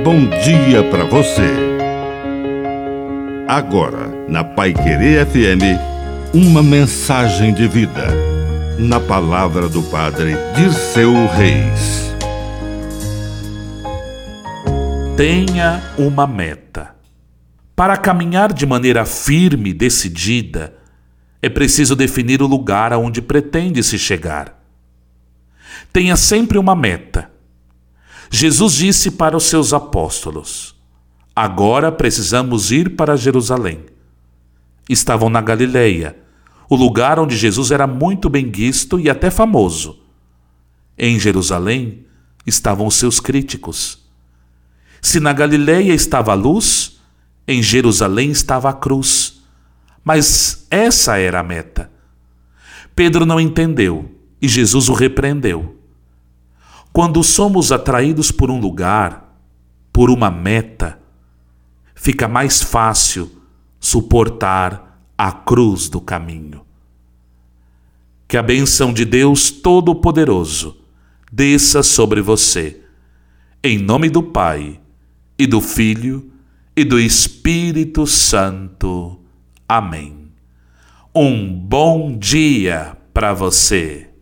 bom dia para você. Agora, na Paiquerê FM, uma mensagem de vida. Na palavra do Padre Dirceu Reis. Tenha uma meta. Para caminhar de maneira firme e decidida, é preciso definir o lugar aonde pretende se chegar. Tenha sempre uma meta. Jesus disse para os seus apóstolos: agora precisamos ir para Jerusalém. Estavam na Galileia, o lugar onde Jesus era muito bem visto e até famoso. Em Jerusalém estavam os seus críticos. Se na Galileia estava a luz, em Jerusalém estava a cruz. Mas essa era a meta. Pedro não entendeu e Jesus o repreendeu. Quando somos atraídos por um lugar, por uma meta, fica mais fácil suportar a cruz do caminho. Que a bênção de Deus Todo-Poderoso desça sobre você, em nome do Pai, e do Filho, e do Espírito Santo. Amém. Um bom dia para você.